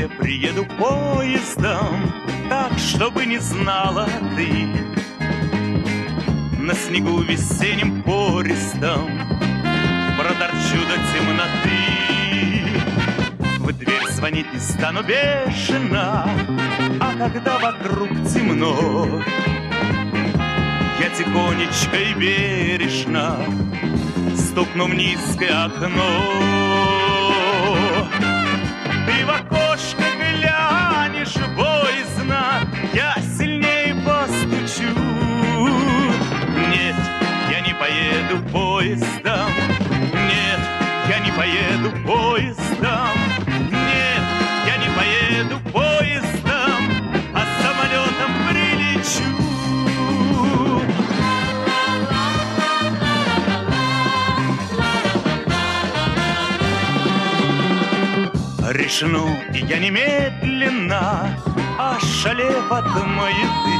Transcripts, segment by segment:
тебе приеду поездом, так, чтобы не знала ты. На снегу весенним пористом проторчу до темноты. В дверь звонить не стану бешено, а когда вокруг темно, я тихонечко и бережно стукну в низкое окно. Ты в окошко глянешь боязно, я сильнее постучу. Нет, я не поеду поездом, нет, я не поеду поездом, нет, я не поеду поездом, а самолетом прилечу. Решено, и я немедленно, ошалев от маяты,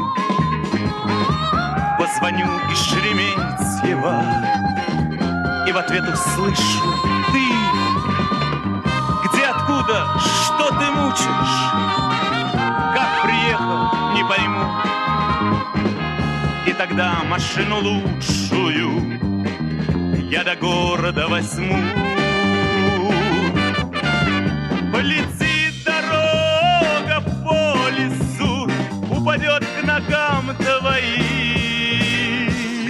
позвоню из Шереметьево и в ответ услышу: ты где, откуда, что ты мучаешь? Как приехал, не пойму. И тогда машину лучшую я до города возьму. Полетит дорога по лесу, упадет к ногам твоим.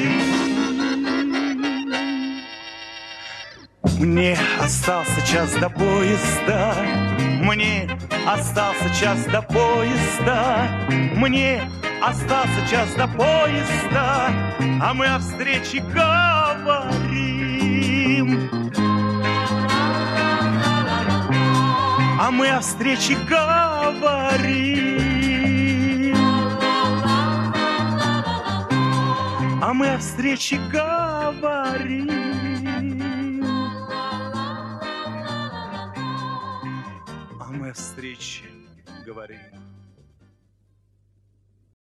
Мне остался час до поезда, мне остался час до поезда, мне остался час до поезда, а мы о встрече говорим. А мы о встрече говорим. А мы о встрече говорим. А мы о встрече говорим.